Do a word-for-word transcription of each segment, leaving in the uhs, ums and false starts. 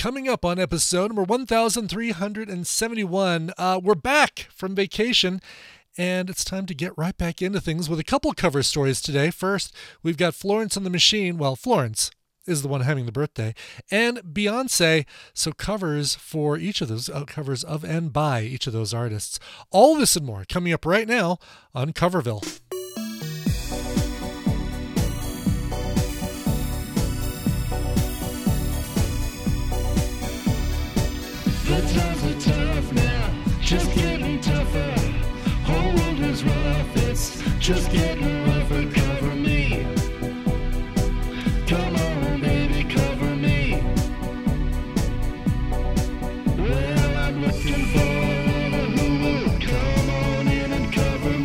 coming up on episode number one thousand three hundred seventy-one. Uh, we're back from vacation, and it's time to get right back into things with a couple cover stories today. First, we've got Florence and the Machine. Well, Florence is the one having the birthday, and Beyonce. So covers for each of those, uh, covers of and by each of those artists. All this and more coming up right now on Coverville. The times are tough now, just getting tougher. Whole world is rough, it's just getting rougher. Cover me. Come on, baby, cover me. Well, I'm looking for a lover who will come on in and cover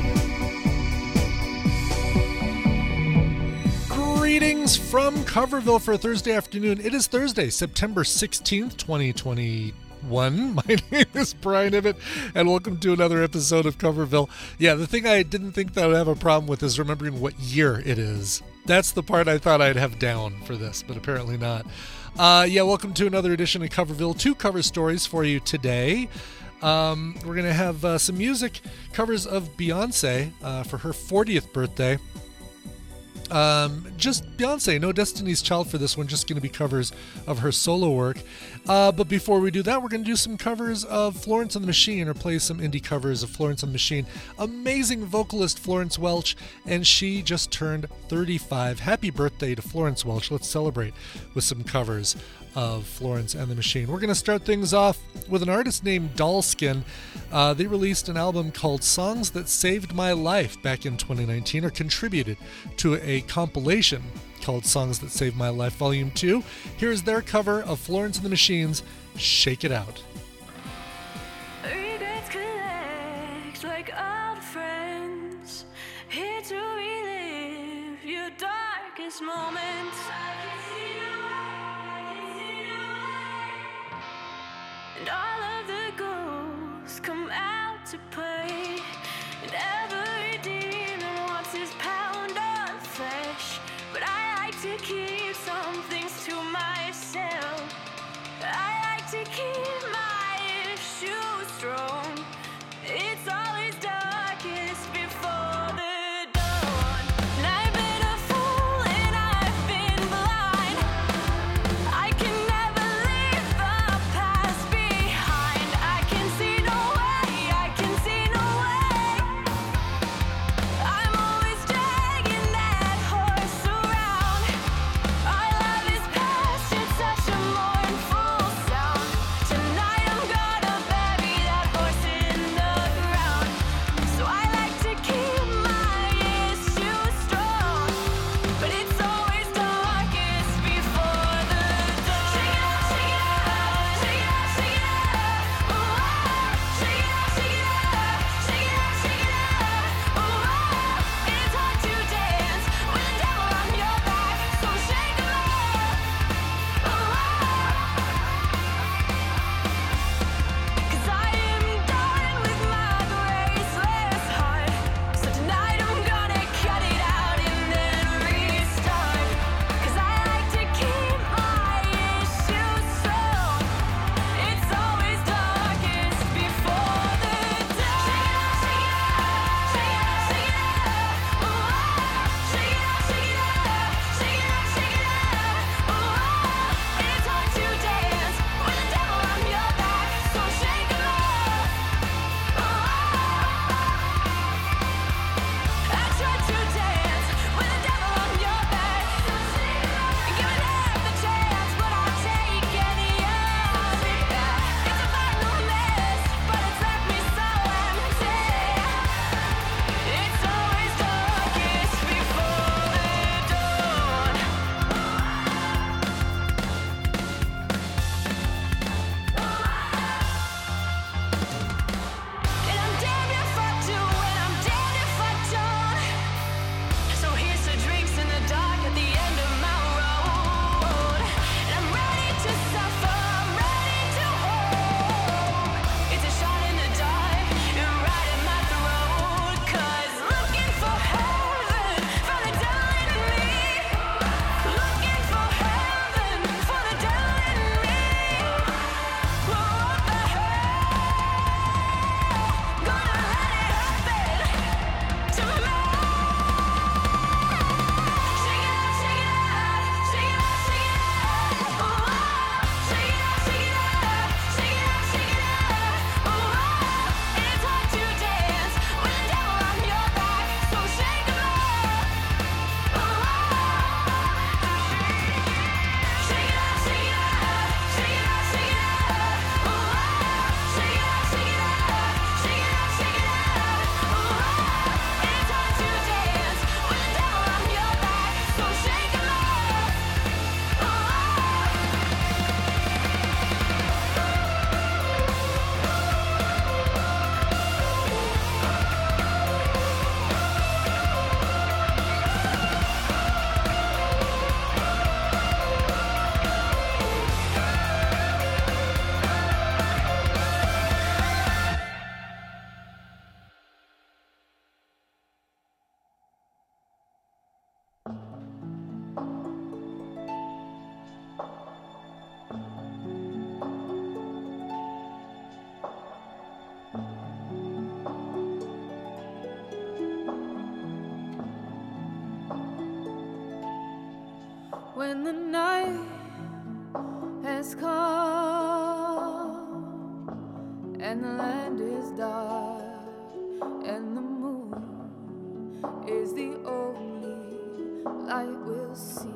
me. Greetings from Coverville for Thursday afternoon. It is Thursday, September sixteenth, twenty twenty-one. My name is Brian Ibbott, and welcome to another episode of Coverville. Yeah, the thing I didn't think that I would have a problem with is remembering what year it is. That's the part I thought I'd have down for this, but apparently not. Uh, yeah, welcome to another edition of Coverville. Two cover stories for you today. Um, we're going to have uh, some music covers of Beyonce uh, for her fortieth birthday. Um, just Beyonce, no Destiny's Child for this one, just going to be covers of her solo work. Uh, but before we do that, we're going to do some covers of Florence and the Machine, or play some indie covers of Florence and the Machine. Amazing vocalist Florence Welch, and she just turned thirty-five. Happy birthday to Florence Welch. Let's celebrate with some covers of Florence and the Machine. We're going to start things off with an artist named Dollskin. Uh, they released an album called Songs That Saved My Life back in twenty nineteen, or contributed to a compilation called Songs That Saved My Life Volume two. Here's their cover of Florence and the Machine's Shake It Out. Regrets collect like old friends, here to relive your darkest moments. And all of the ghosts come out to play, and every demon wants his pound of flesh. But I like to keep some things to myself. I like to keep my issues strong. It's always darkest before the dawn. And I've been a fool and I've been blind. I can never leave the past behind. I can see no way, I can see no way. I'm always dragging that horse around. Our love is past, it's such a mournful sound. Tonight has come, and the land is dark, and the moon is the only light we'll see.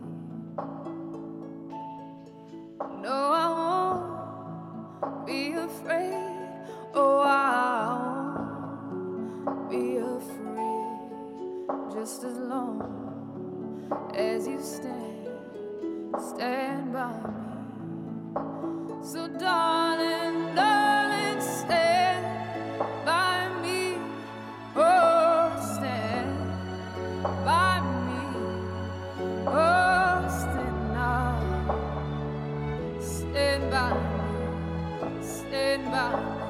No, I won't be afraid. Oh, I won't be afraid. Just as long as you stand, stand by me. So darling, darling, stand by me. Oh, stand by me. Oh, stand now. Stand by me. Stand by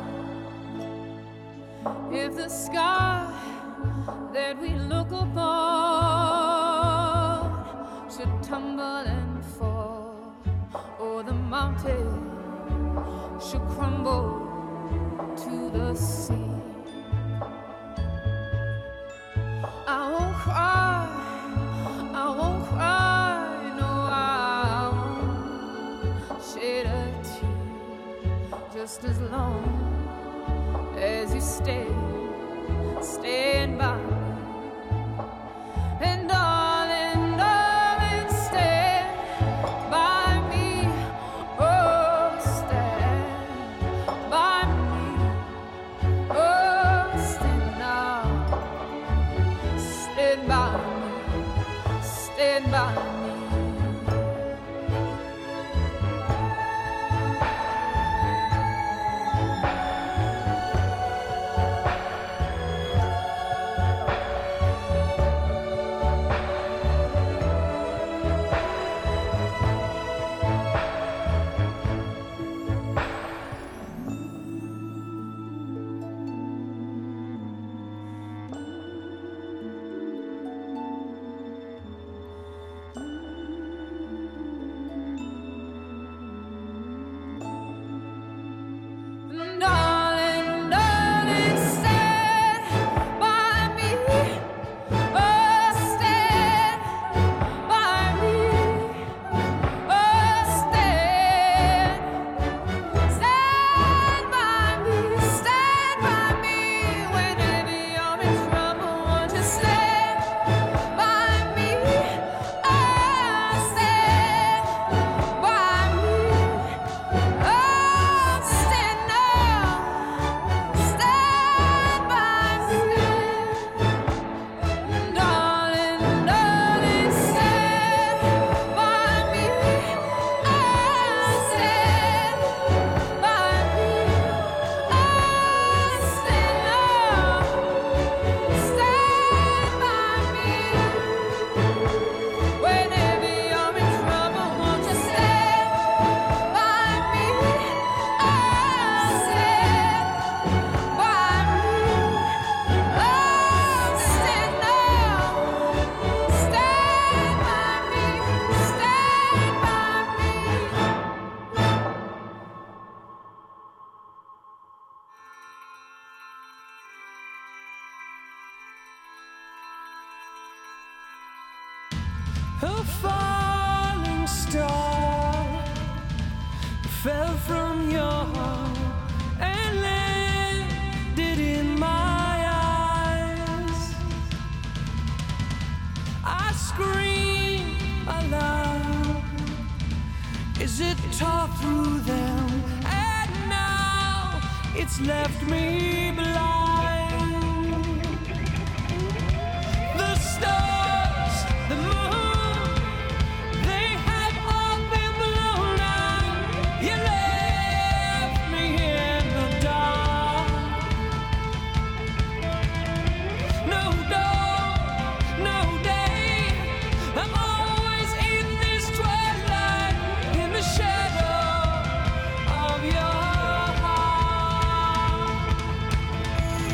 me. If the sky that we look upon should tumble and fall, or the mountain should crumble to the sea, I won't cry, I won't cry, no, I won't shed a tear. Just as long as you stay, stand by me. And darling, darling, stand by me. Oh, stand by me. Oh, stand now. Stand by me. Stand by me. Darling, darling, stand by me. Oh, stand by me. Oh, stand, stand by me, stand by me. Whenever you're in trouble, won't you stand by me? Oh, stand by me. Oh, stand now. Stand by me. Darling, darling, stand by me. Oh, stand by me. Oh, stand now. Stand by me. Whenever you're in trouble, won't you stand by me? Oh, stand by me. Oh, stand now. Stand by me. Stand by me. A falling star fell from your heart and landed in my eyes. I scream aloud. Is it tore through them? And now it's left me blind. The stars, the moon, they have all been blown out. You left me in the dark. No dawn, no day. I'm always in this twilight, in the shadow of your heart.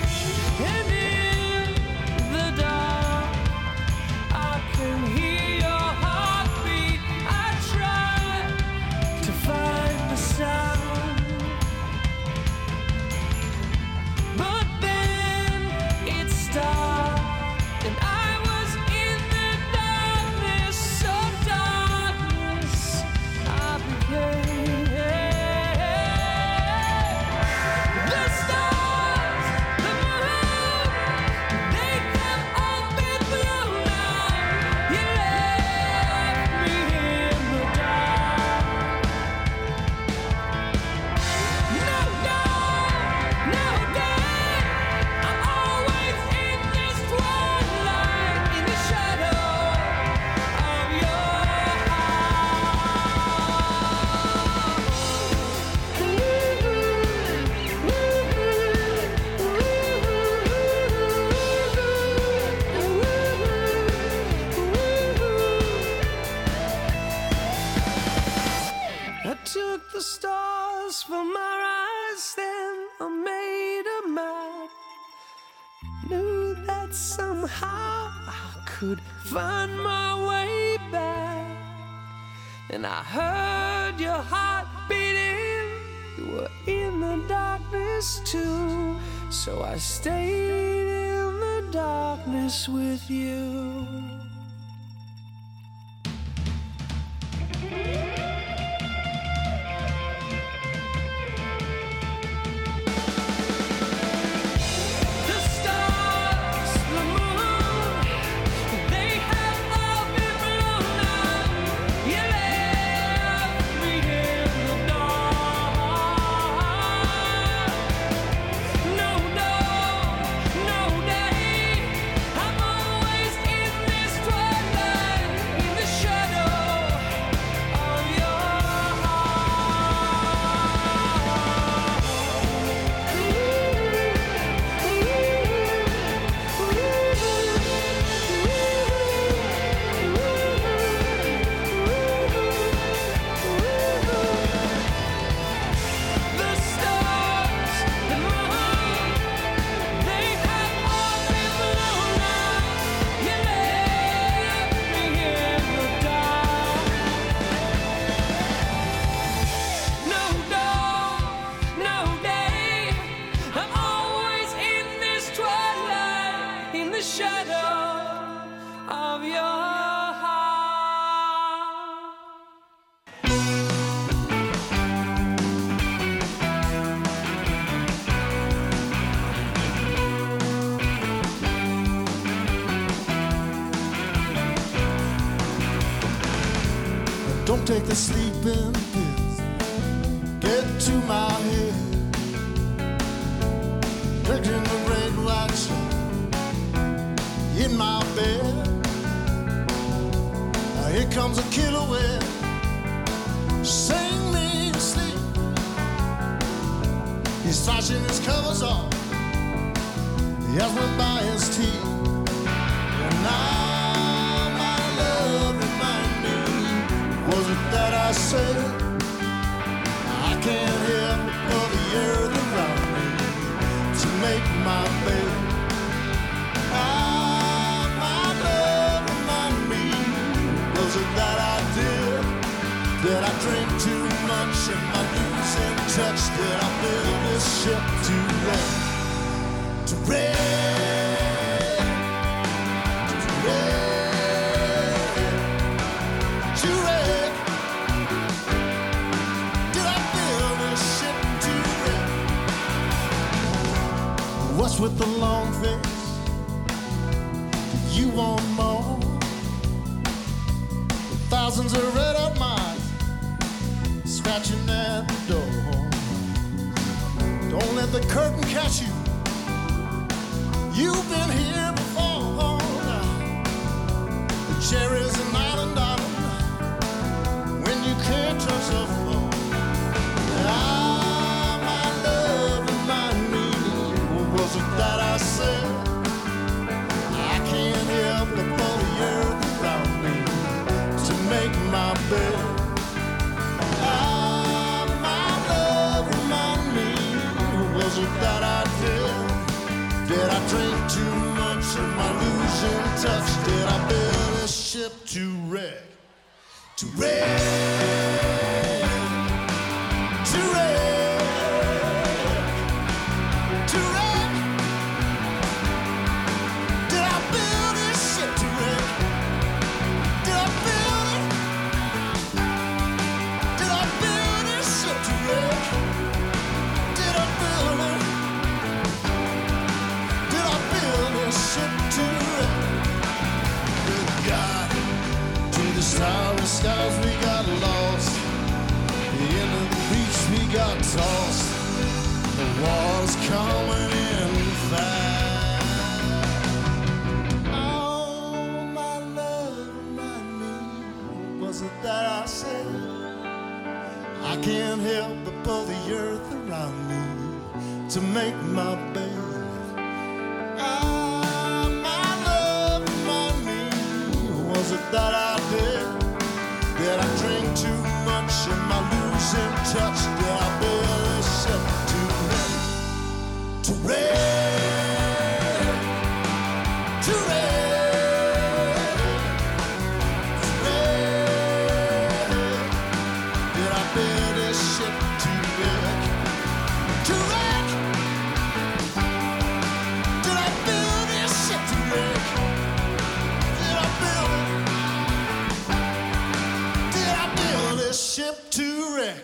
I took the stars from our eyes, then I made a map. Knew that somehow I could find my way back. And I heard your heart beating. You were in the darkness too. So I stayed in the darkness with you. Don't take the sleeping pills, get to my head. Drinking the red white shot in my bed. Now here comes a killer whale, sing me to sleep. He's slashing his covers off, he has one by his teeth. And now my love remind me, was it that I said I can't help but the earth around me to make my bed? Ah, my love remind me, was it that I did? Did I drink too much? Am I losing touch? Did I build this ship to wreck? To wreck? To wreck? To wreck? Did I build this ship to wreck? What's with the long face? You want more? Thousands of red-hot miles scratching at the door. Don't let the curtain catch you. You've been here before. The cherries and island island when you can't touch the floor. Ah, my love, remind me, what was it that I said? I can't help but pull the earth around me to make my bed. Ah, my love, remind me, what was it that I did? Did I drink too much? Am I losing touch? Did I build a ship to wreck? To wreck? To wreck? To wreck? Did I build this ship to wreck? Did I build it? Did I build this ship to wreck? Did I build it? Did I build this ship to wreck? Good God, to the starry skies we got lost. The end of the beach we got tossed. The water's coming in fast. Oh, my love, remind me, was it that I said I can't help but pull the earth around me to make my bed? Ah, my love, remind me, was it that I did? Did I drink too much? Am I losing build this ship to wreck? To wreck? Did I build this ship to wreck? Did I build it? Did I build this ship to wreck?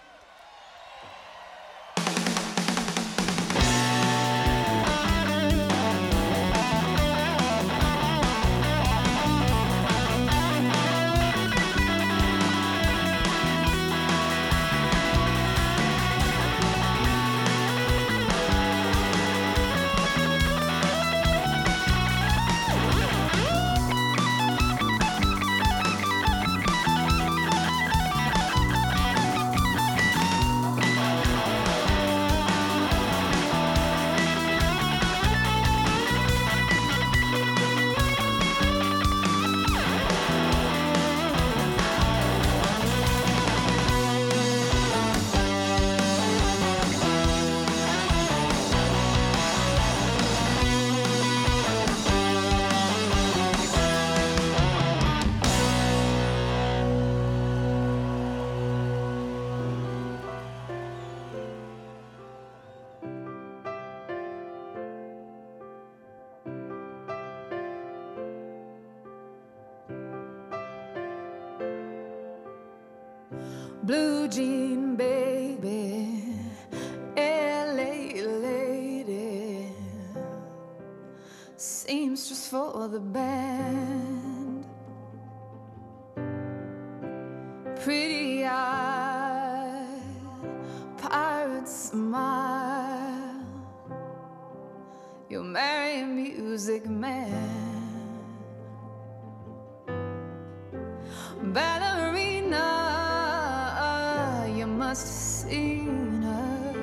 Blue jean baby, L A lady, seamstress for the band, pretty eyed, pirate smile, you'll marry a music man, ballerina. Must have seen her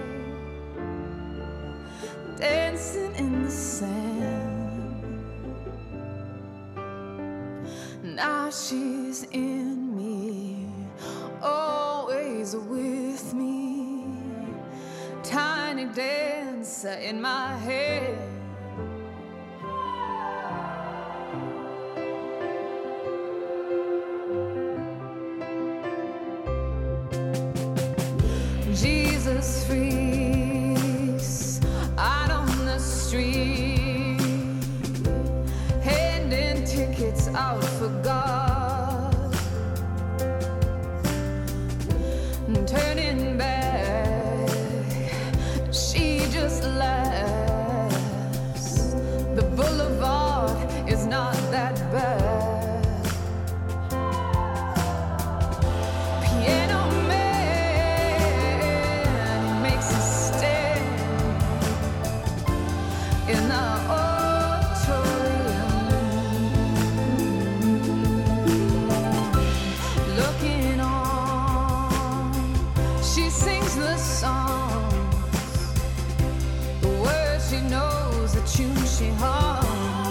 dancing in the sand. Now she's in me, always with me, tiny dancer in my head. Jesus freaks out on the street, handing tickets out for God, turning back, she just laughs. The boulevard is not that bad. Piano in the auditorium, looking on, she sings the songs, the words she knows, the tune she hums.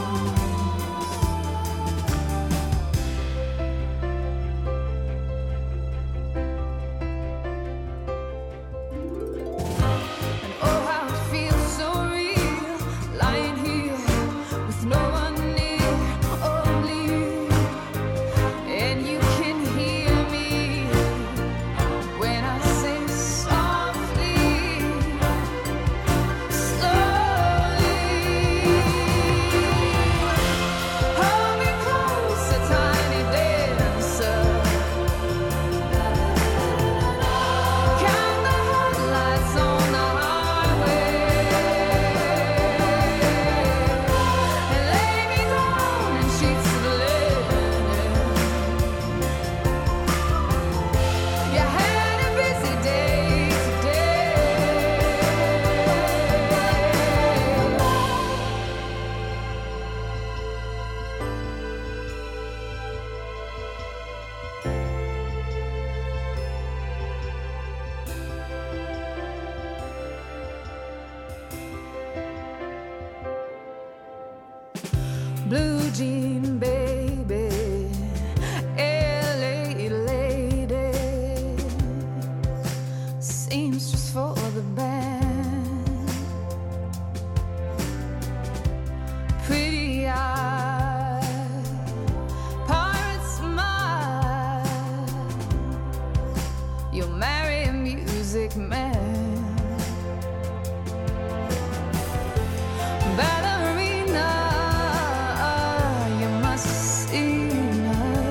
And oh, how it feels so real, lying here with no one near, only you, and you can hear me when I say softly, slowly, hold me close, a tiny dancer, count the headlights on the highway. And lay me down in sheets of linen. You had a busy day today. Blue jean baby, L A lady, seamstress for the band, pretty eyed, pirate smile, you'll marry music man. Ballerina, you must see her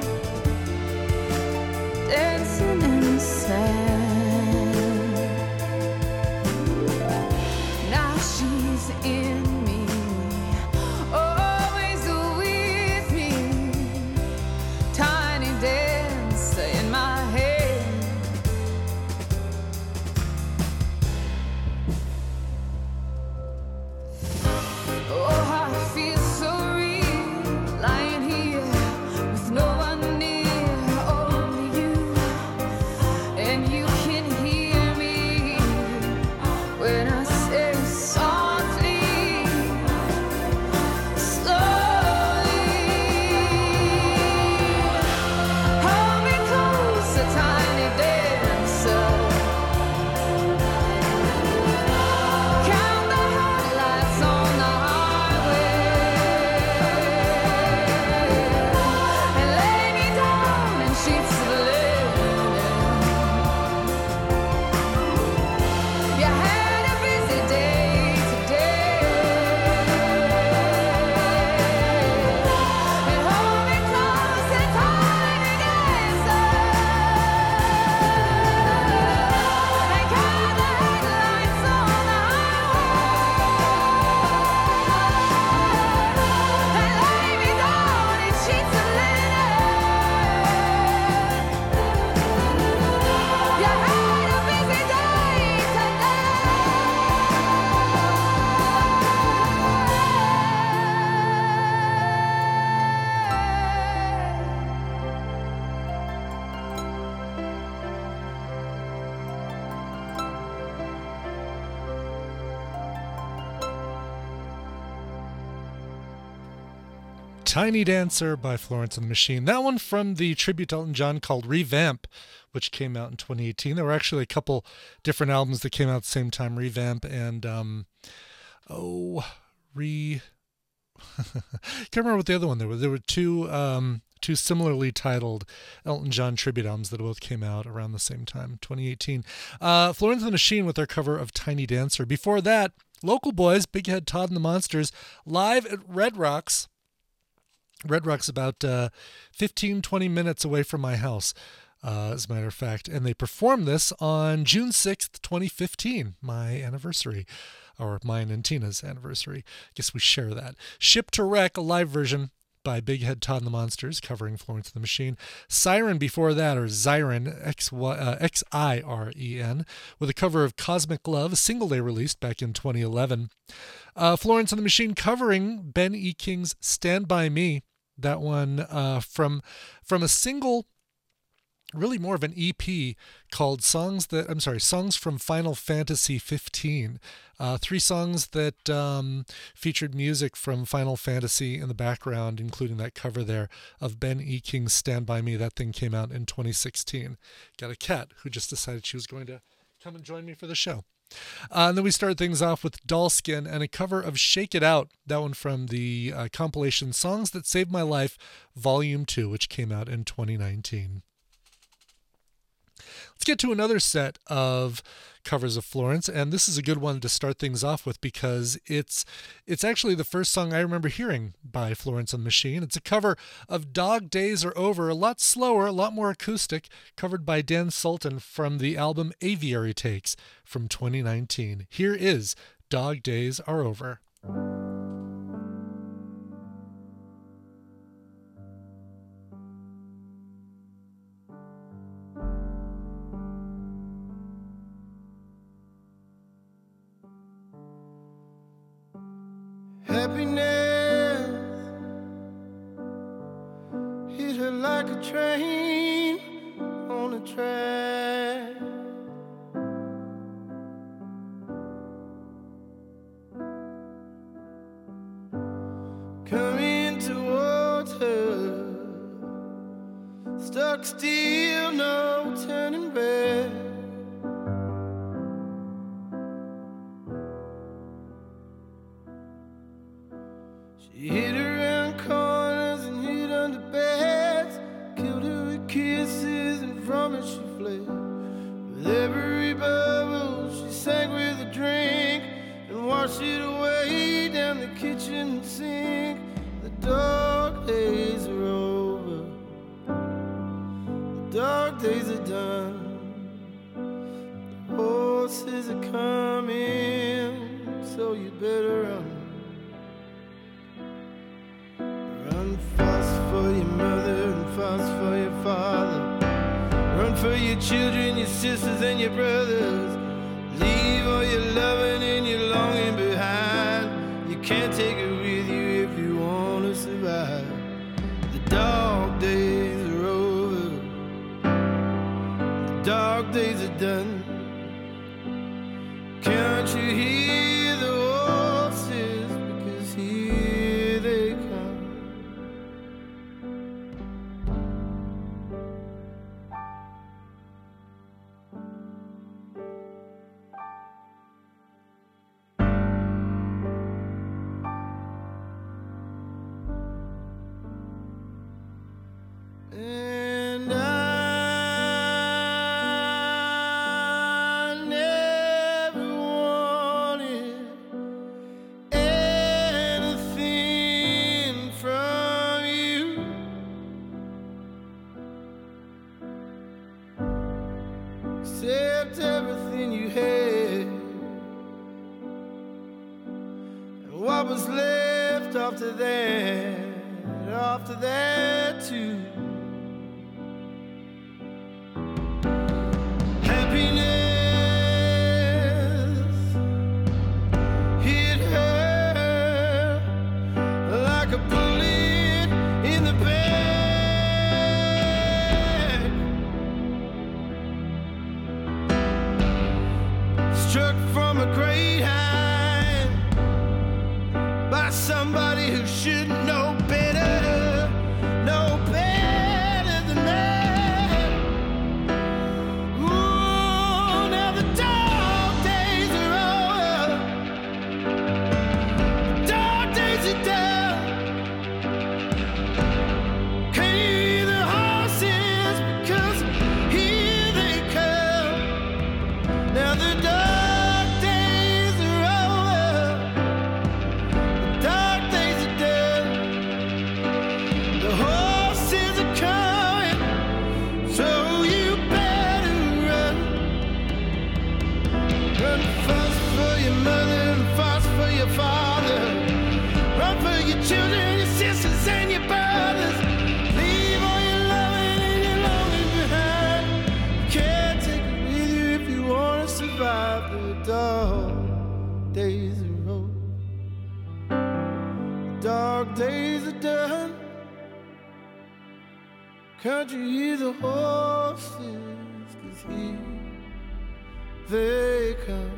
dancing in the sand. Now she's in me, always with me, tiny dancer in my head. Oh, I feel so real, lying here with no one near, only you, and you can hear me when I say softly, slowly, hold me close, a tiny dancer. Count the headlights on the highway and lay me down in sheets of linen. You had a busy day today, and hold me close, a tiny dancer, and count the headlights on the highway and lay me down in sheets of linen. You had a busy day today. Tiny Dancer by Florence and the Machine. That one from the tribute to Elton John called Revamp, which came out in twenty eighteen. There were actually a couple different albums that came out at the same time, Revamp and, um, oh, Re... can't remember what the other one there was. There were two um, two similarly titled Elton John tribute albums that both came out around the same time, twenty eighteen. Uh, Florence and the Machine with their cover of Tiny Dancer. Before that, Local Boys, Big Head Todd and the Monsters, live at Red Rocks. Red Rock's about uh, fifteen, twenty minutes away from my house, uh, as a matter of fact. And they performed this on June sixth, twenty fifteen, my anniversary, or mine and Tina's anniversary. I guess we share that. Ship to Wreck, a live version by Big Head Todd and the Monsters, covering Florence and the Machine. Siren before that, or Xiren, X I R E N, with a cover of Cosmic Love, a single they released back in twenty eleven. Uh, Florence and the Machine covering Ben E. King's Stand By Me. That one uh, from from a single, really more of an E P called Songs That, I'm sorry, Songs from Final Fantasy fifteen. Uh, three songs that um, featured music from Final Fantasy in the background, including that cover there of Ben E. King's Stand By Me. That thing came out in twenty sixteen. Got a cat who just decided she was going to come and join me for the show. Uh, and then we start things off with Dollskin and a cover of Shake It Out, that one from the uh, compilation Songs That Saved My Life, Volume two, which came out in twenty nineteen. Let's get to another set of covers of Florence, and this is a good one to start things off with because it's it's actually the first song I remember hearing by Florence and the Machine. It's a cover of Dog Days Are Over, a lot slower, a lot more acoustic, covered by Dan Sultan from the album Aviary Takes from twenty nineteen. Here is Dog Days Are Over. Happiness hit her like a train on a track. Coming towards her, stuck still, no turning back. She hid around corners and hid under beds, killed her with kisses, and from it she fled with every wash it away down the kitchen sink. The dark days are over. The dark days are done. The horses are coming, so you better run. Run fast for your mother and fast for your father. Run for your children, your sisters and your brothers. Leave all your loving and your longing behind. You can't take it with you if you want to survive. The dark days are over. The dark days are done. Can't you hear the horses? Because here they come. And I never wanted anything from you, except everything you had, and what was left after that, after that too. Struck from a great height by somebody who should know better, know better than that. Ooh, now the dark days are over. The dark days are done. Can you hear the horses? Because here they come. Now the dark children, your sisters, and your brothers. Leave all your loving and your longing behind. Can't take it with you if you want to survive. The dark days are over. The dark days are done. Can't you hear the horses? 'Cause here they come.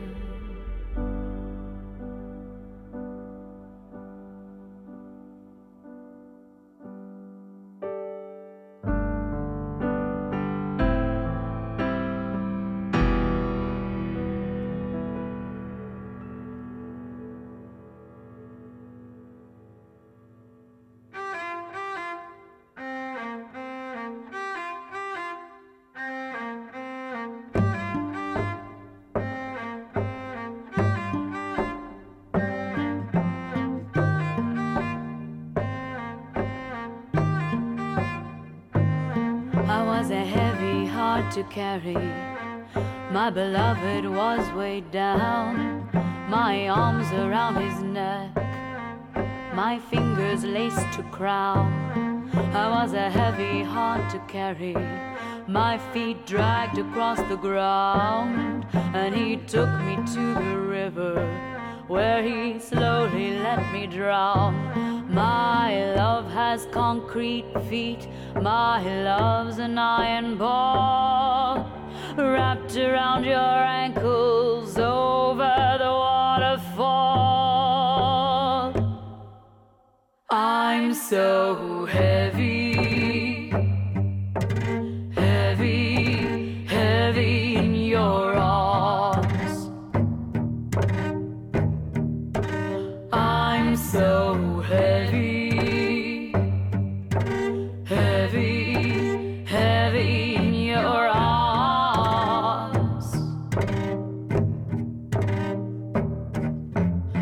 To carry, my beloved was weighed down, my arms around his neck, my fingers laced to crown. I was a heavy heart to carry, my feet dragged across the ground, and he took me to the river, where he slowly let me drown. My love has concrete feet, my love's an iron ball, wrapped around your ankles over the waterfall. I'm so heavy, heavy, heavy in your arms. I'm so heavy, heavy, heavy in your arms.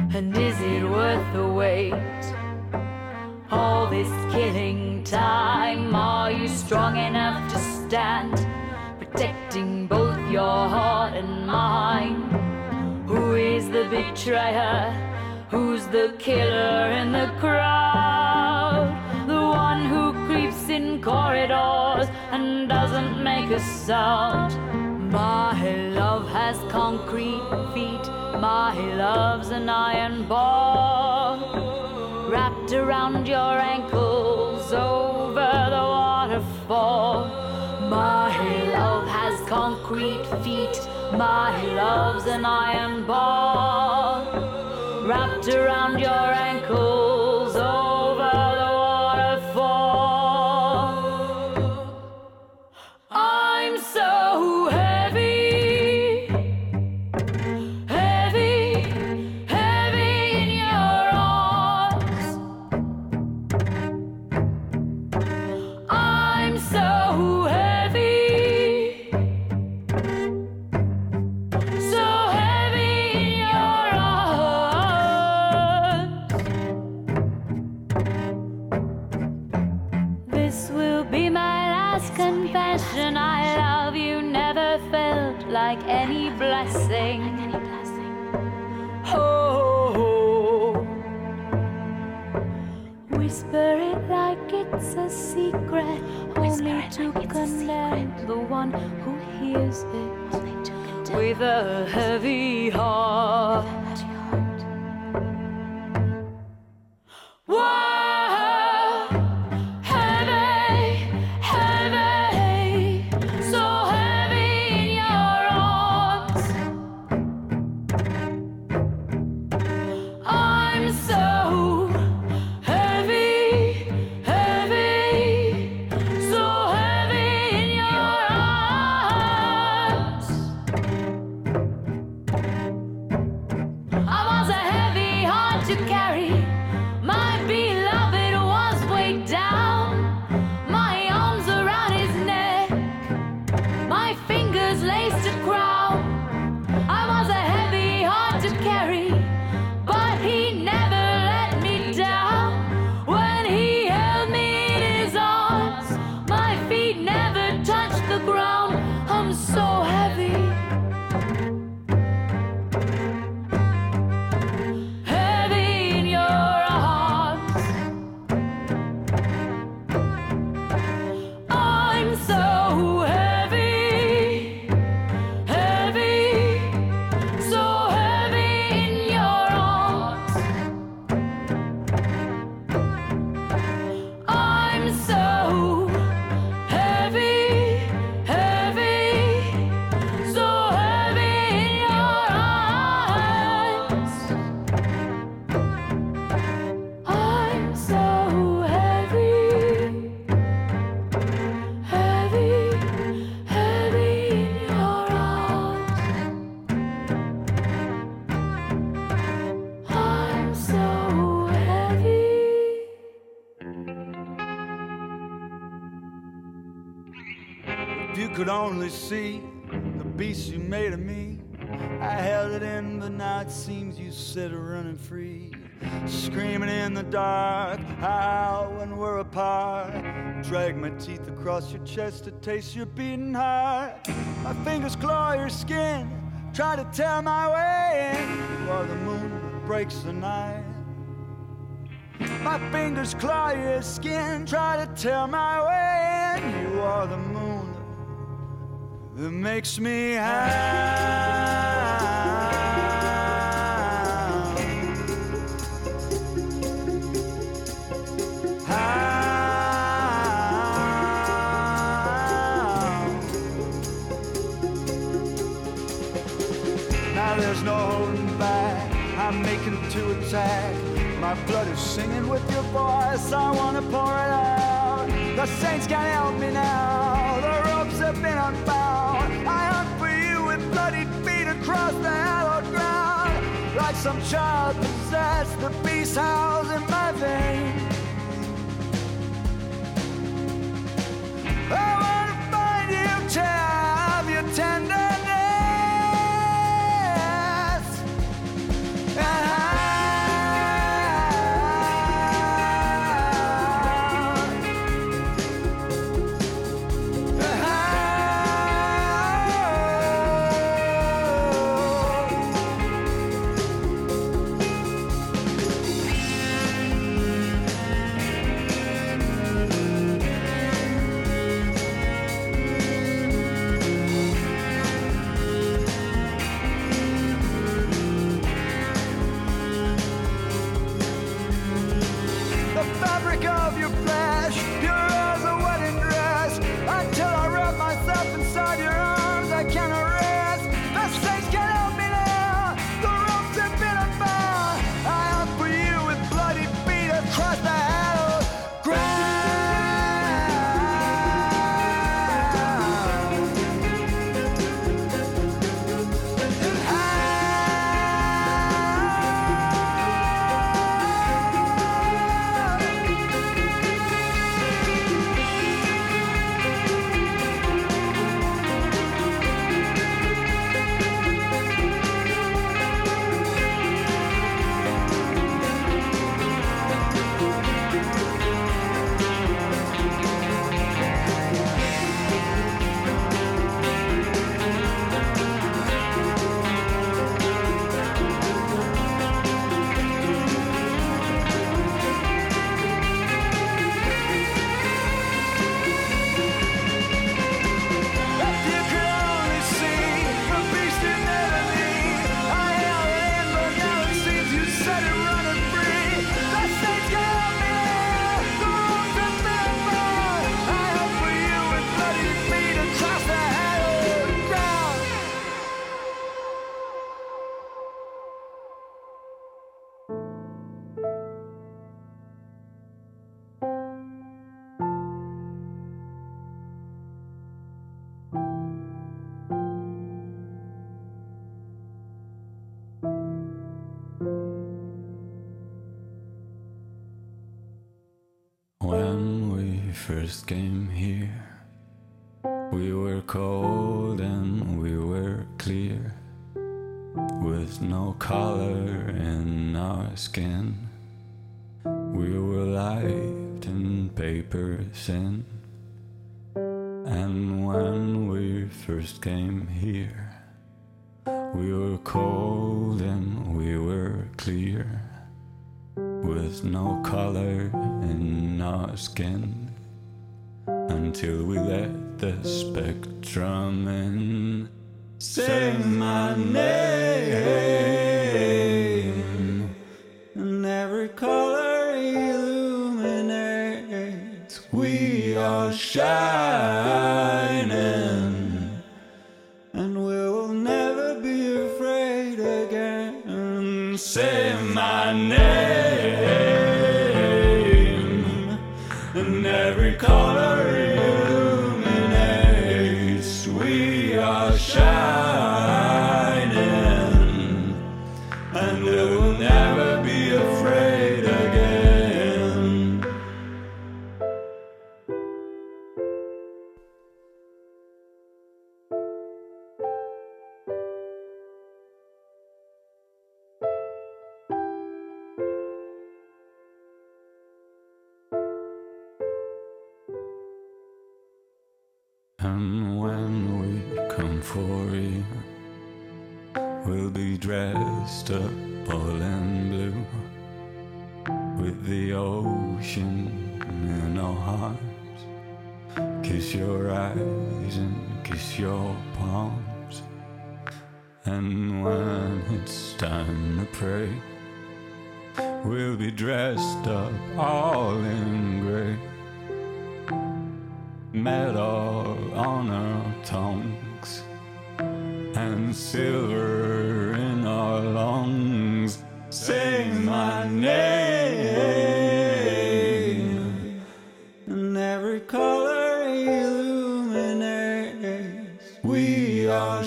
betrayer? Who's the killer in the crowd? The one who creeps in corridors and doesn't make a sound. My love has concrete feet. My love's an iron ball wrapped around your ankles over the waterfall. My love has concrete feet. My love's an iron ball wrapped around your ankles over the waterfall. I'm so heavy, heavy, heavy in your arms. I'm so heavy, so heavy in your arms. This will be my last confession. I love you never felt like any blessing. Oh, whisper it like it's a secret, only to condemn the one who hears it with a heavy heart. Whoa, heavy, heavy, so heavy in your arms. I'm so heavy, heavy, so heavy in your arms. I was a heavy heart to carry. My beloved was weighed down. My arms around his neck, my fingers laced a crown. I was a heavy heart to carry, but he never let me down. When he held me in his arms, my feet never touched the ground. I'm so heavy, heavy in your arms. I'm so heavy, heavy, so heavy in your arms. I'm so heavy, heavy, so heavy in your arms. I'm so heavy, heavy, heavy in your arms. I'm so heavy. If you could only see the beast you made of me, I held it in, but now it seems you sit running free. Screaming in the dark, howl when we're apart. Drag my teeth across your chest to taste your beating heart. My fingers claw your skin, try to tear my way in. You are the moon that breaks the night. My fingers claw your skin, try to tear my way in. You are the moon that makes me howl. Howl. Now there's no holding back, I'm making to attack. My blood is singing with your voice, I wanna pour it out. The saints can't help me now, the ropes have been unbound. I hunt for you with bloodied feet across the hallowed ground. Like some child possessed, the beast howls in my veins. I wanna find you, tear of your tenderness. And first came here, we were cold and we were clear, with no color in our skin. We were light and paper thin. And when we first came here, we were cold and we were clear, with no color in our skin, until we let the spectrum in. Say my name, and every color illuminates. We are shining, and we will never be afraid again. Say my name, and every color illuminates. We are shining, and we will never be afraid again. And when we come for you, we'll be dressed up all in blue, with the ocean in our hearts. Kiss your eyes and kiss your palms. And when it's time to pray, we'll be dressed up all in gray, metal on our tongues and silver in our lungs. Say my name, and every color illuminates. We are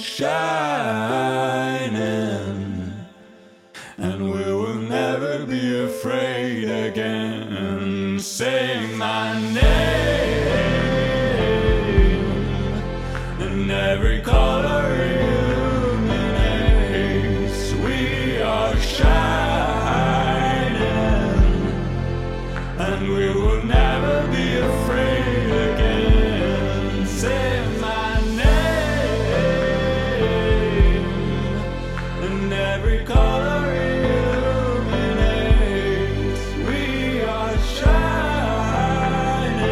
shining, and we will never be afraid again. Say my name, and every color illuminates. We are shining, and we will never be afraid again. Say my name, and every color illuminates. We are shining,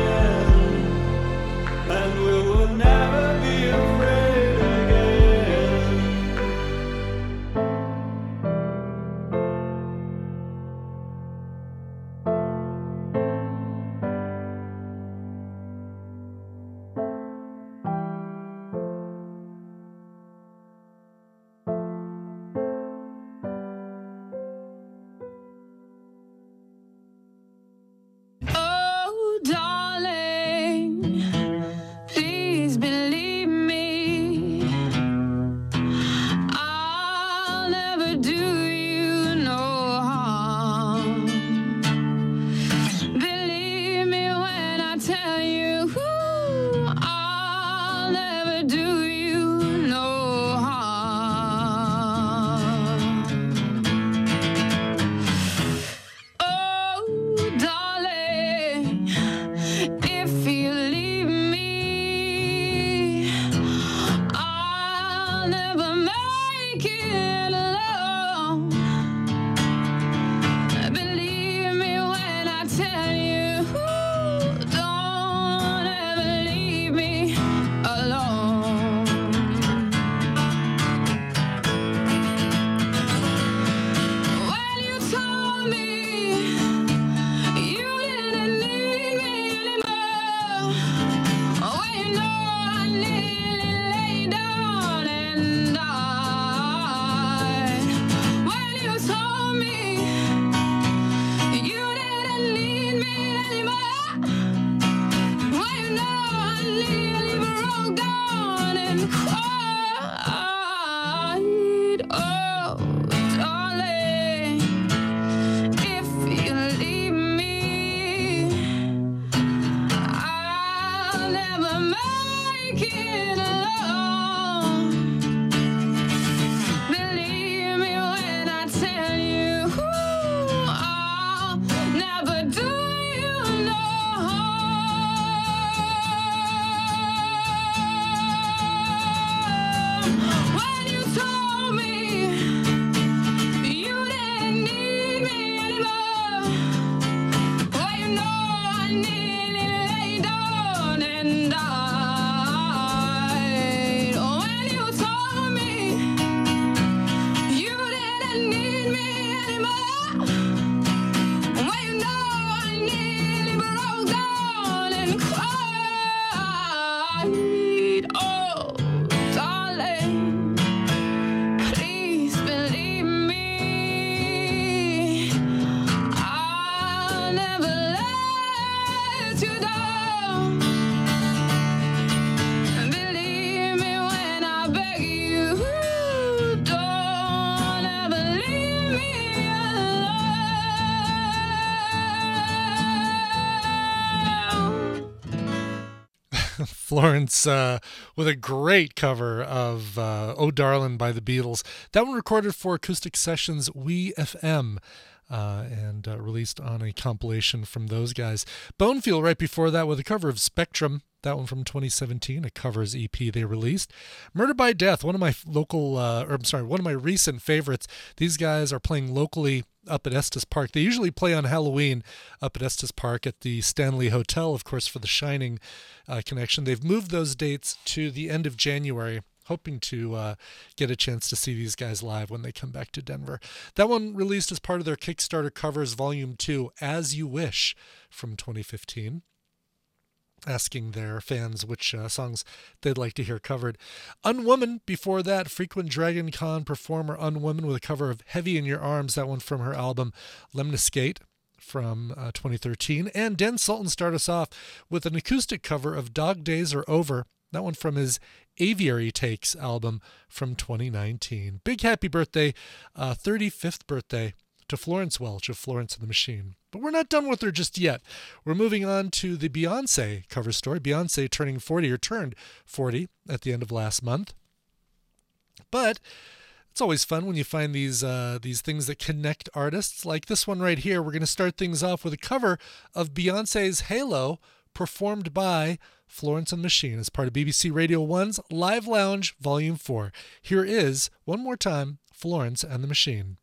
Florence uh, with a great cover of uh, Oh Darlin' by the Beatles. That one recorded for Acoustic Sessions We F M. Uh, and uh, released on a compilation from those guys. Bonefield right before that with a cover of Spectrum, that one from twenty seventeen, a covers E P they released. Murder by Death, one of my local, uh, or I'm sorry, one of my recent favorites. These guys are playing locally up at Estes Park. They usually play on Halloween up at Estes Park at the Stanley Hotel, of course, for the Shining uh, connection. They've moved those dates to the end of January. Hoping to uh, get a chance to see these guys live when they come back to Denver. That one released as part of their Kickstarter Covers Volume two, As You Wish, from twenty fifteen, asking their fans which uh, songs they'd like to hear covered. Unwoman, before that, frequent Dragon Con performer Unwoman with a cover of Heavy in Your Arms, that one from her album Lemniscate from uh, twenty thirteen. And Dan Sultan started us off with an acoustic cover of Dog Days Are Over, that one from his Aviary Takes album from twenty nineteen. Big happy birthday, uh, thirty-fifth birthday to Florence Welch of Florence and the Machine. But we're not done with her just yet. We're moving on to the Beyonce cover story. Beyonce turning forty, or turned forty at the end of last month. But it's always fun when you find these uh, these things that connect artists. Like this one right here. We're going to start things off with a cover of Beyonce's Halo, performed by Florence and the Machine as part of B B C Radio one's Live Lounge Volume four. Here is, one more time, Florence and the Machine.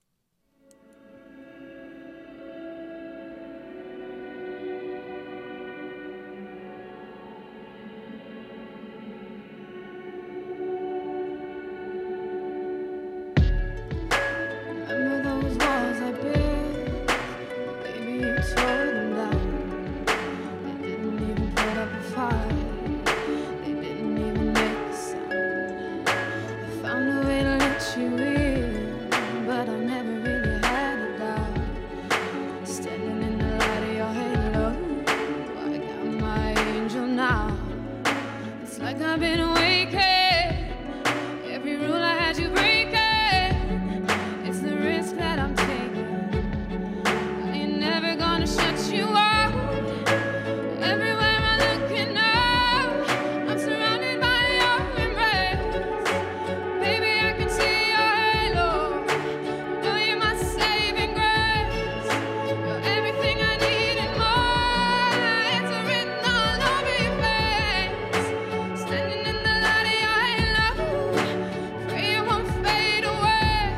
Remember those walls I built? Baby, you tore them down. They didn't even put up a fight. They didn't even make a sound. I found a way to let you in, but I never really had a doubt. Standing in the light of your halo, I got my angel now. It's like I've been awakened. Every rule I had you breaking. It's the risk that I'm taking. I ain't never gonna shut you out. Everywhere I look and now, I'm surrounded by your embrace. Baby, I can see your halo. You know you're my saving grace. You're everything I need and more. It's written all over your face. Standing in the light of your halo. Pray it won't fade away.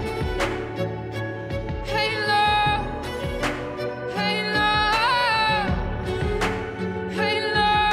Halo, halo, halo,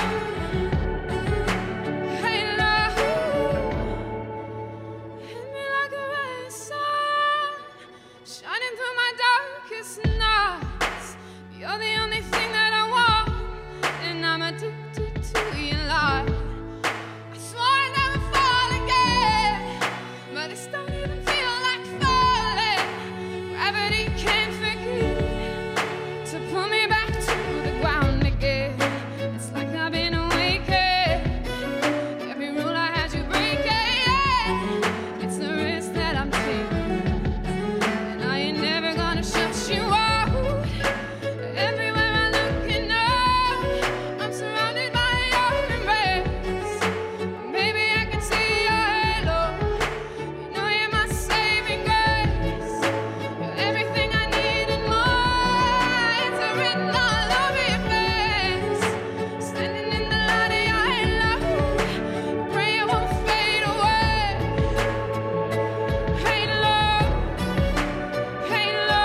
halo. Hit me like a ray of sun, shining through my darkest nights. You're the only thing that I want, and I'm addicted to your light. I swore I'd never fall again, but this don't even feel like falling. Gravity can't forget to pull me back to the ground again. It's like I've been awakened. Every rule I had you breaking. It's the risk that I'm taking, and I ain't never gonna shut you out. Everywhere I look and now, I'm surrounded by your embrace. Baby, I can see your halo. You know you're my saving grace. You're everything I need and more. It's written all over your face. Standing in the light of your halo. Pray it won't fade away. Halo, halo,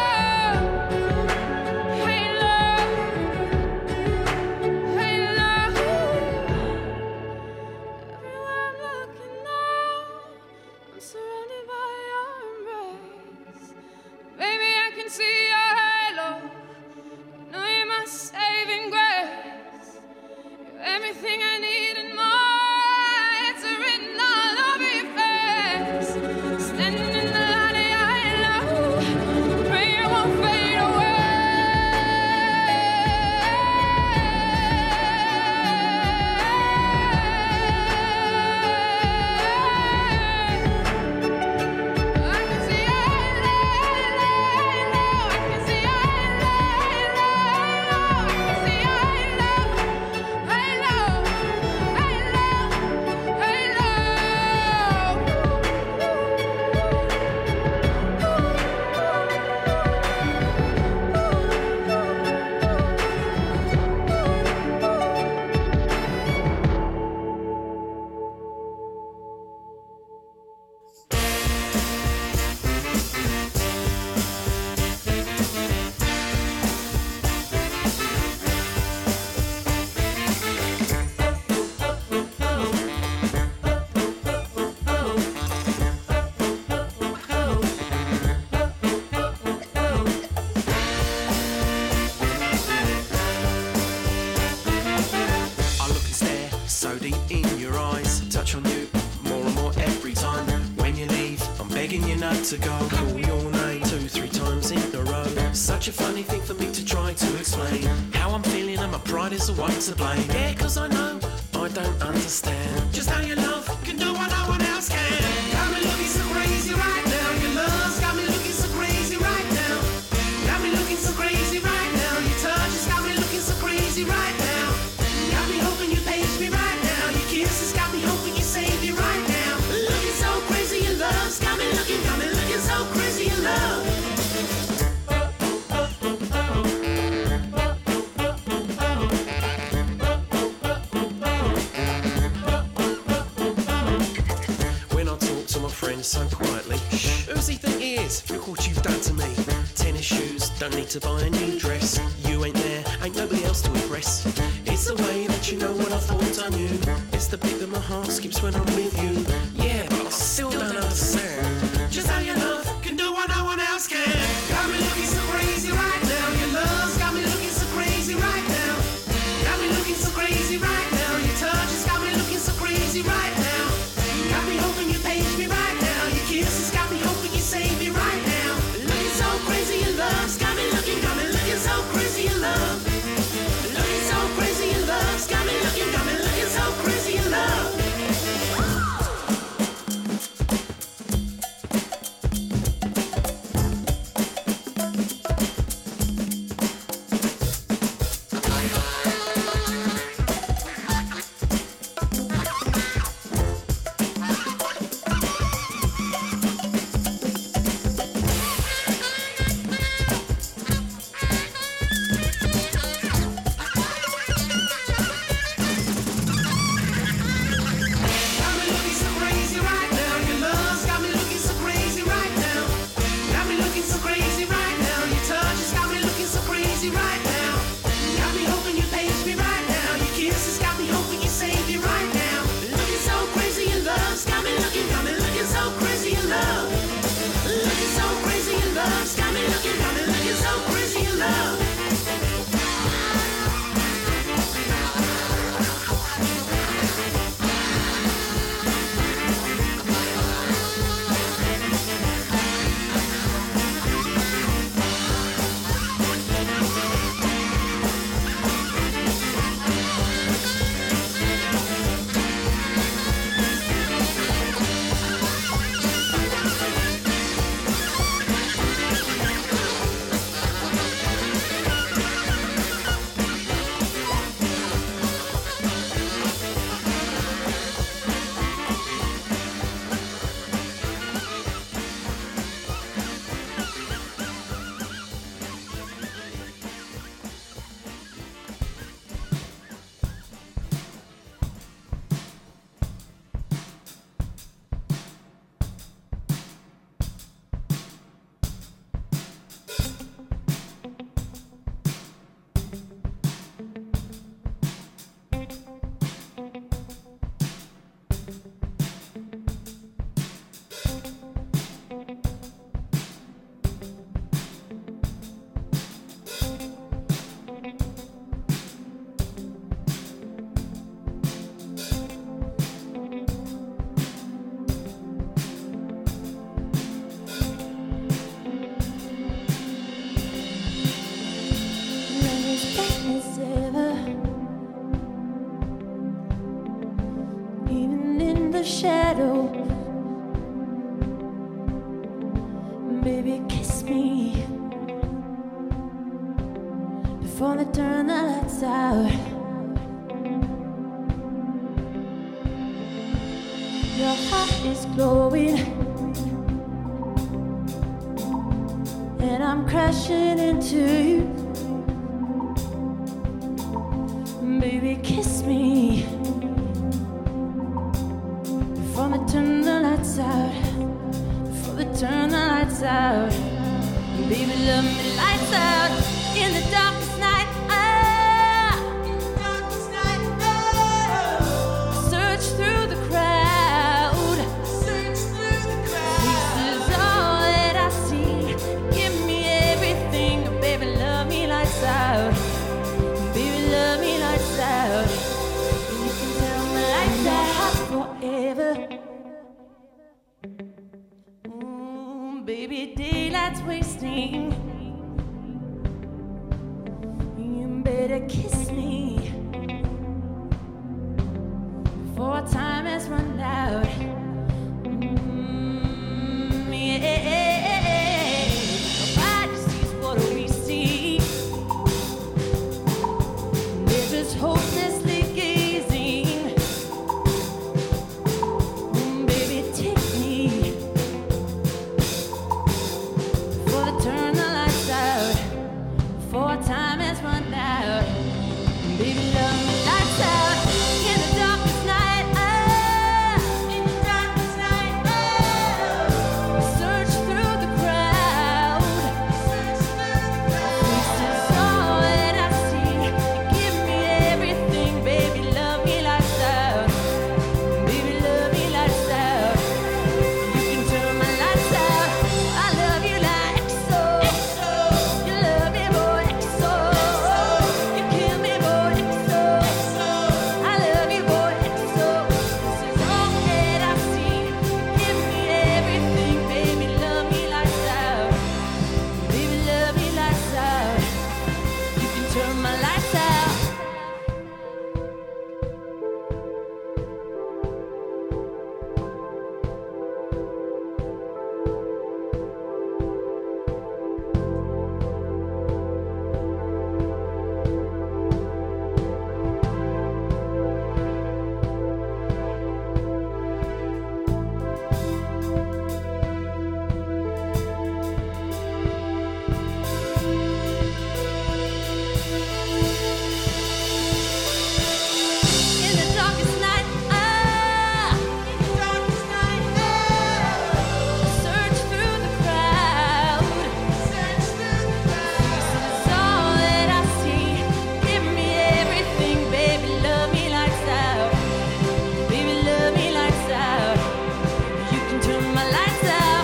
halo, halo. Everywhere I'm looking now, I'm surrounded by your embrace. Baby, I can see your halo. You know you're my saving grace. You're everything I need and more. It's written all over your face. Standing in the light of your halo. Pray it won't fade away. I can see your halo, halo. I can see your halo, halo, halo. I can see your halo, halo, halo, halo. begging you not to go. Call your name two, three times in a row. Such a funny thing for me to try to explain how I'm feeling and my pride is the one to blame. Yeah, cause I know I don't understand just how your love can do what no one else can. Got me looking so crazy right now. Your love's got me looking so crazy right now. Got me looking so crazy right now. Your touch has got me looking so crazy right now. Got me hoping you page me right now. Your kisses got me hoping you save me right now. Looking so crazy, your love's got me looking, got me looking so crazy, your love. When I talk to my friends so quietly, shh, who's he think he is? Look what you've done to me. Tennis shoes, don't need to buy a new dress. You ain't there, ain't nobody else to impress. It's the way that you know what I thought I knew. It's the beat that my heart skips when I'm with you. Yeah, but I still don't understand just how your love can do what no one else can. Got me looking so crazy right now. Your love's got me looking so crazy right now. Got me looking so crazy right now. Your touch has got me looking so crazy right now. Got me hoping you page me right now. Your kisses got me hoping you save me right now. Looking so crazy, your love's got me looking, got me looking so crazy, your love. Looking so crazy, your love's got me looking, got me looking so crazy, your love. Got me looking so crazy right now. Your love's got me looking so crazy right now. Got me looking so crazy right now. Your touch has got me looking so crazy right now. Got me hoping you page me right now. Your kisses got me hoping you save me right now. Looking so crazy, your love's got me looking, got me looking so crazy, your love. Looking so crazy, your love's got me looking, got me looking so crazy, your love. Even in the shadow, baby, kiss me before they turn the lights out. Your heart is glowing, and I'm crashing into you. Baby, kiss me before they turn the lights out. Before they turn the lights out. Baby, love me lights out in the darkest night. Ah, darkest night. Oh. Search through the crowd. Search through the crowd. This is all that I see. Give me everything, baby. Love me lights out. Baby, love me lights out. You can tell me lights out forever. Mm. baby, daylight's wasting. You better kiss me before time has run out. Mm, yeah. Nobody sees what we see. They're just hopelessly gazing. Mm, baby, take me before they turn the lights out. Before time has run out. Baby, love me lights out in the darkest night. Oh, in the darkest night. Oh, search through the crowd. Search through the crowd. This is all that I see. Give me everything, baby, love me lights out. Baby, love me lights out. You can turn my lights out. I love you like so. You love me, boy, so. You kill me, boy, so. I love you, boy, so. This is all that I see. Give me everything, baby, love me lights out. Baby, love me lights out. You can turn my lights out. In the darkest night, ah, in the darkest night, oh, search through the crowd, search through the crowd. This is all that I see. Give me everything, baby, love me lights out. Baby, love me lights out. You can turn my lights out.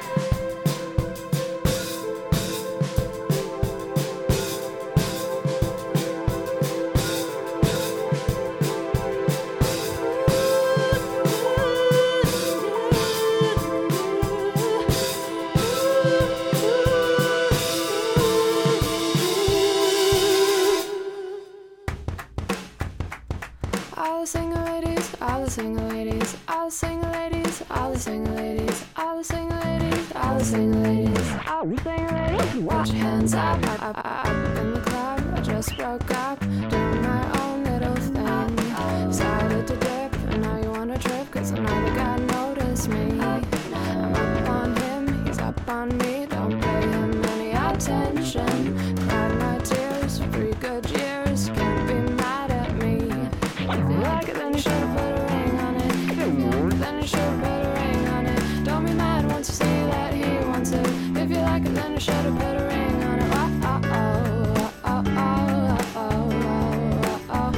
All the single ladies, all the single ladies, all the single ladies, all the single ladies, all the single ladies, all the single ladies, all the single ladies. Put your hands up, up, up, up in the club. I just broke up, doing my own little thing. Decided to dip, and now you wanna trip, cause another guy noticed me. I'm up on him, he's up on me. Don't pay him any attention. Cried my tears, three good years. Can't be mad at me. If you like it, then you should've put a ring on it. If you like it, then you should've put a ring on it. Don't be mad once you see that he wants it. If you like it, then you should've put a ring on it. Oh, oh, oh, oh, oh, oh, oh, oh,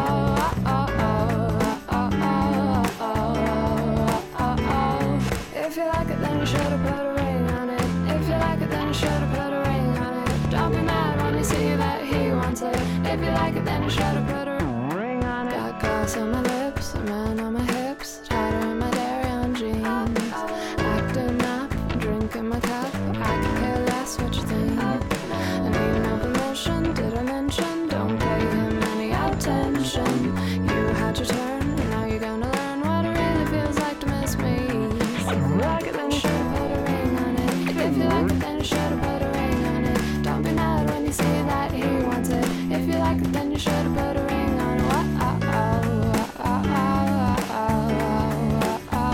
oh. If you like it, then you should've put a ring on it. If you like it, then you should've put a ring on it. Don't be mad when you see that he wants it. If you like it, then you should've put a ring on it. Got glass on my lips, a man on my hips, tighter in my dairy on jeans. Acting up, drinking my cup. I can care less what you think. An email promotion, did I mention? Don't pay him any attention. You had your turn, and now you're gonna learn what it really feels like to miss me. If you like it, then you should've put a ring on it. If you like it, then you should've put a ring on it. Don't be mad when you see that he wants it. If you like it, then you should've put a ring on it. Oh, oh, oh, oh, oh, oh, oh,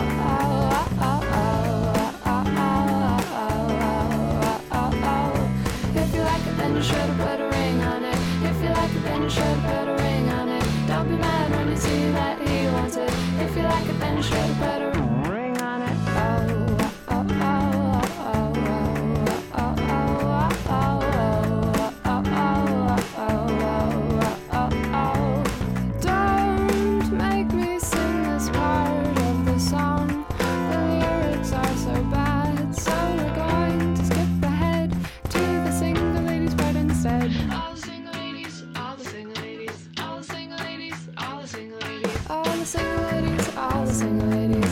if you like it, then you should've put a ring on it. If you like it, then you should've put a ring on it. Don't be mad when you see that he wants it. If you like it, then you should've put a ring on it. Oh, oh, oh, oh, oh, oh, oh, oh, oh, oh, oh. Don't make me sing this part of the song. The lyrics are so bad, so we're going to skip ahead to the single ladies part instead. All the single ladies, all the single ladies, all the single ladies, all the single ladies, all the single ladies, all the single ladies.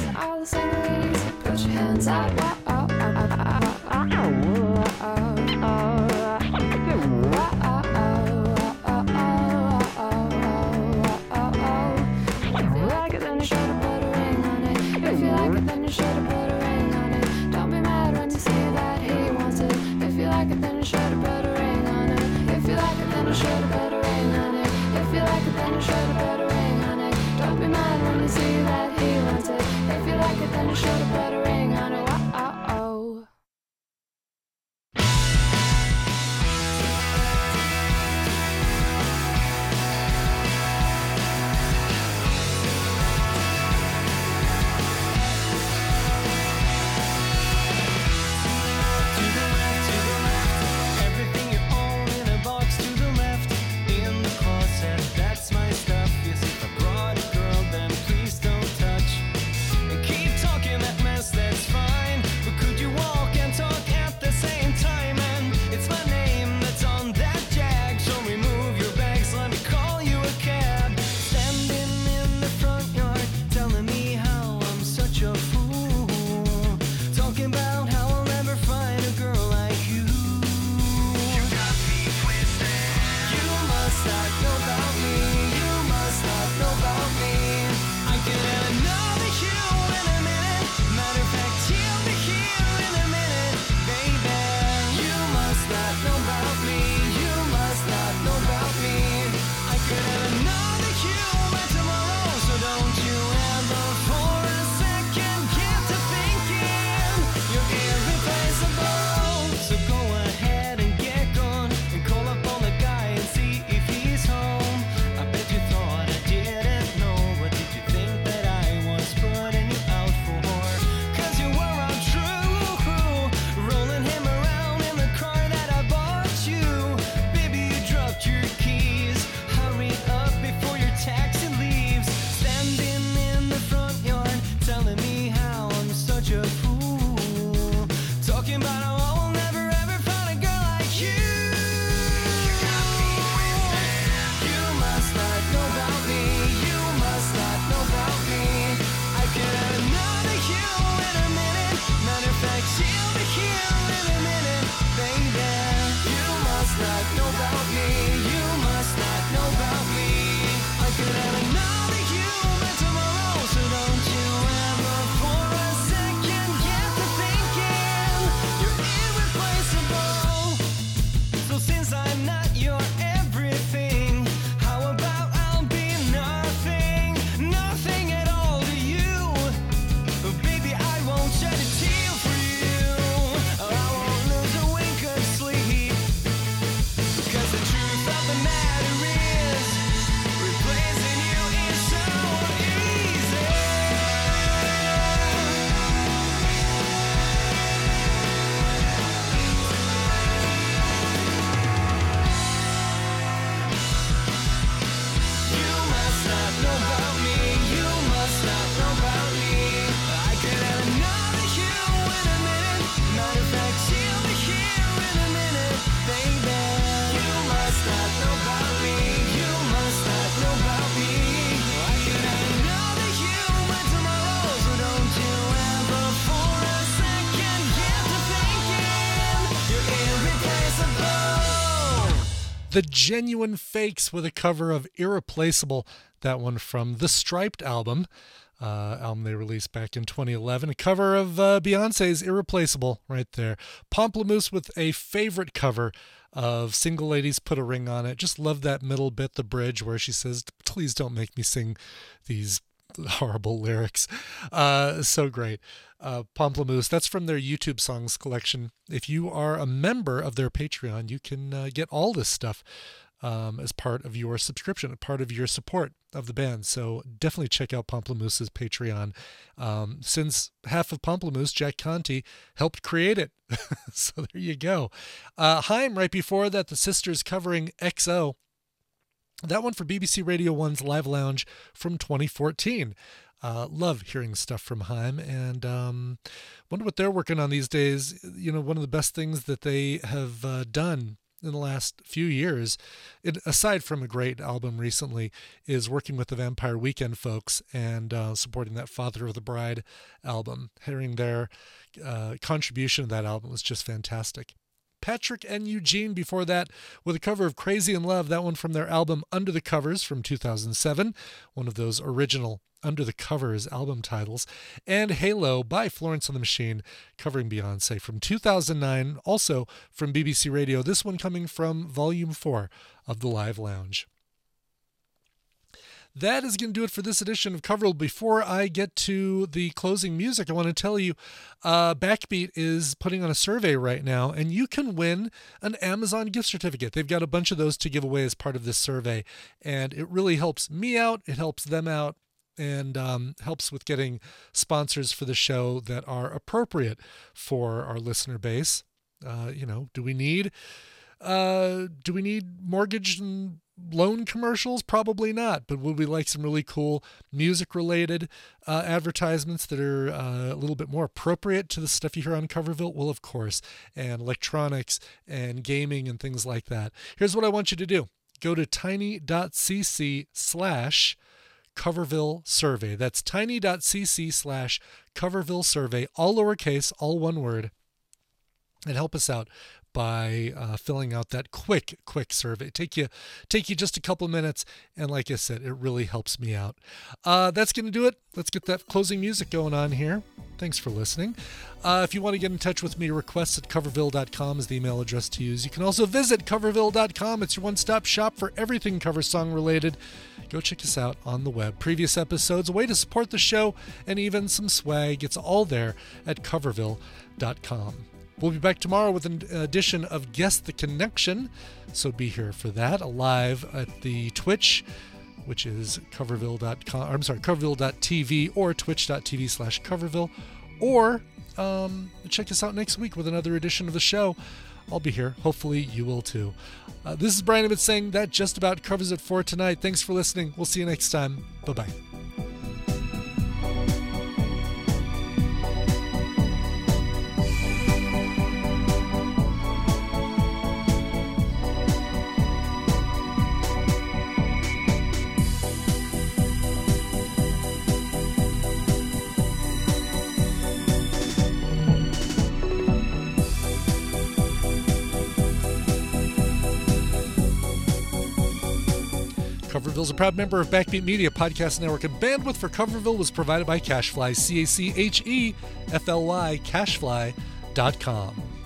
The Genuine Fakes with a cover of Irreplaceable, that one from the Striped album, uh, album they released back in twenty eleven. A cover of uh, Beyonce's Irreplaceable right there. Pomplamoose with a favorite cover of Single Ladies Put a Ring on It. Just love that middle bit, the bridge, where she says, please don't make me sing these horrible lyrics. Uh, so great. Uh, Pomplamoose, that's from their YouTube songs collection. If you are a member of their Patreon, you can uh, get all this stuff um, as part of your subscription, part of your support of the band. So definitely check out Pomplamoose's Patreon. Um, since half of Pomplamoose, Jack Conte, helped create it. So there you go. Uh, Haim, right before that, the Sisters covering X O. That one for B B C Radio one's Live Lounge from twenty fourteen. Uh, love hearing stuff from Haim, and um, wonder what they're working on these days. You know, one of the best things that they have uh, done in the last few years, it, aside from a great album recently, is working with the Vampire Weekend folks and uh, supporting that Father of the Bride album. Hearing their uh, contribution to that album was just fantastic. Patrick and Eugene before that with a cover of Crazy in Love, that one from their album Under the Covers from two thousand seven, one of those original Under the Covers album titles, and Halo by Florence and the Machine covering Beyonce from two thousand nine, also from B B C Radio, this one coming from Volume four of the Live Lounge. That is going to do it for this edition of Coverville. Before I get to the closing music, I want to tell you uh, Backbeat is putting on a survey right now, and you can win an Amazon gift certificate. They've got a bunch of those to give away as part of this survey, and it really helps me out. It helps them out, and um, helps with getting sponsors for the show that are appropriate for our listener base. Uh, you know, do we need uh, do we need mortgage and loan commercials? Probably not, but would we like some really cool music related uh, advertisements that are uh, a little bit more appropriate to the stuff you hear on Coverville? Well, of course, and electronics and gaming and things like that. Here's what I want you to do. Go to tiny.cc slash Coverville survey. That's tiny.cc slash Coverville survey, all lowercase, all one word, and help us out by uh, filling out that quick, quick survey. Take you, take you just a couple of minutes, and like I said, it really helps me out. Uh, that's going to do it. Let's get that closing music going on here. Thanks for listening. Uh, if you want to get in touch with me, requests at coverville dot com is the email address to use. You can also visit coverville dot com. It's your one-stop shop for everything cover song related. Go check us out on the web. Previous episodes, a way to support the show, and even some swag. It's all there at coverville dot com. We'll be back tomorrow with an edition of Guess the Connection, so be here for that, live at the Twitch, which is coverville dot com, I'm sorry, coverville dot t v or twitch dot t v slash coverville, or um, check us out next week with another edition of the show. I'll be here. Hopefully you will too. Uh, this is Brian Ibbott saying that just about covers it for tonight. Thanks for listening. We'll see you next time. Bye-bye. Coverville is a proud member of Backbeat Media Podcast Network, and bandwidth for Coverville was provided by Cachefly, C A C H E F L Y, cachefly dot com.